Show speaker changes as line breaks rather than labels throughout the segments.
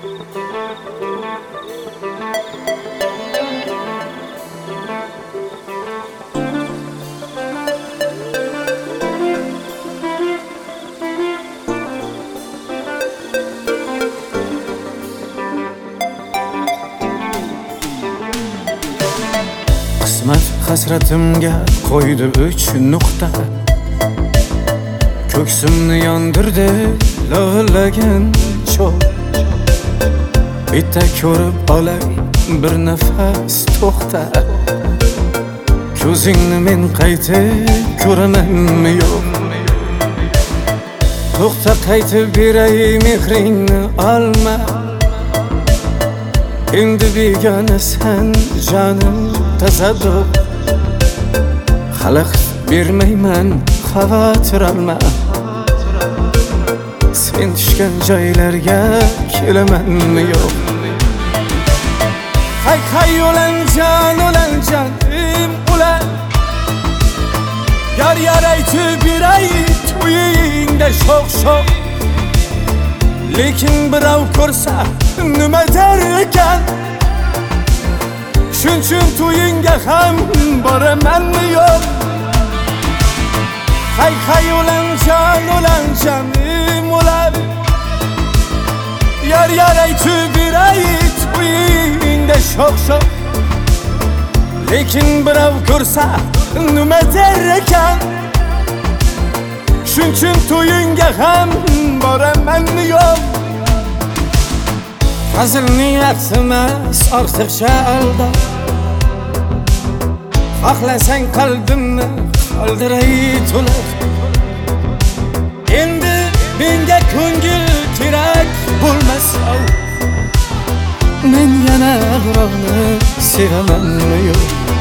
Qismat hasratimga qo'ydi 3 nuqta. Ko'ksimni yondirdi lo'llagan cho'g'. Bitta ko'rib olay bir nafas to'xta. Ko'zingni men qaytib ko'ramanmi yo'q? To'xta, qaytib beray mehringni olma. Endi begonasan jonim tasadduq. Xalaqit bermayman, xavotir olma. Sen tushgan joylarga kelamanmi yo'q? Hay ulan jonim ulan. Yar aytib beray to'yingda sho'x. Lekin birov ko'rsa nima der ekan? Shuning to'yingga ham boramanmi yo'q? Hay ulan jonim ulan. Yar aytib beray to'yingda sho'x. Lekin birov ko'rsa nima der ekan? Shuning to'yingga ham boramanmi yo'q? Hazil niyat emas, ortiqcha alda. Xohlasang qalbimni qoldiray to'liq. Endi menga ko'ngil kerak bo'lmasa, men yana birovni sevamanmi yo'q?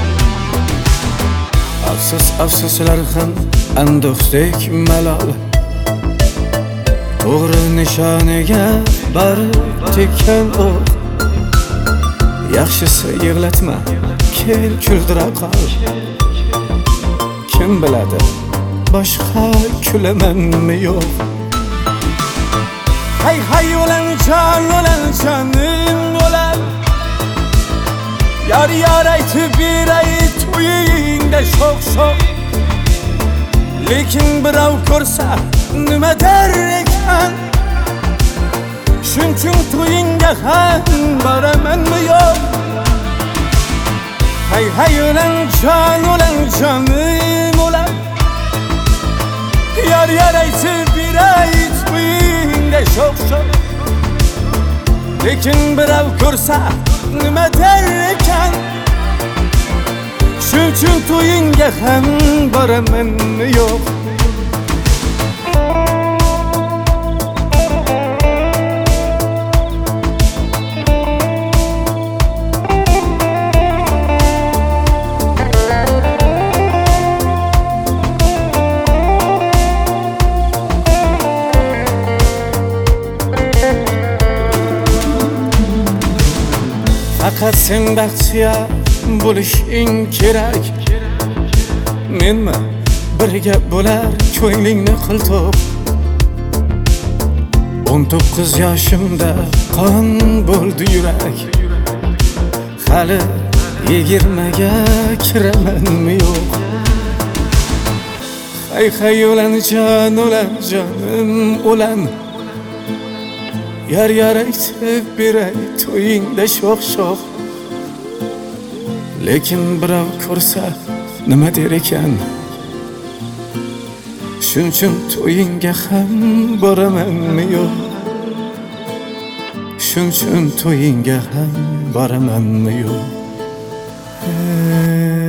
Afsuslar ham ando'xdek malol. To'g'ri nishoniga borib tekkan o'q. Yaxshisi yig'latma, kel kuldira qol. Kim biladi, boshqa kulamanmi yo'q? Hay ulan jonim ulan. Yar aytib beray to'yingda sho'x. Lekin birov ko'rsa nima der ekan? Shuning to'yingga ham boramanmi yo'q? Hay ulan jonim ulan. Yar aytib beray to'yingda sho'x. Lekin birov ko'rsa nima der ekan? Shuning to'yingga ham boramanmi yo'q? Faqat sen baxtiyor bo'lishing kerak. Menmi birga bo'lar ko'nglingni qilto'q. 19 yoshimda qon bo'ldi yurak. Hali 20ga kiramanmi yo'q? Hay ulan jonim ulan. Yar aytib beray to'yingda sho'x. Lekin birov ko'rsa nima der ekan? Shuning to'yingga ham boramanmi yo'q? Shuning to'yingga ham boramanmi yo'q?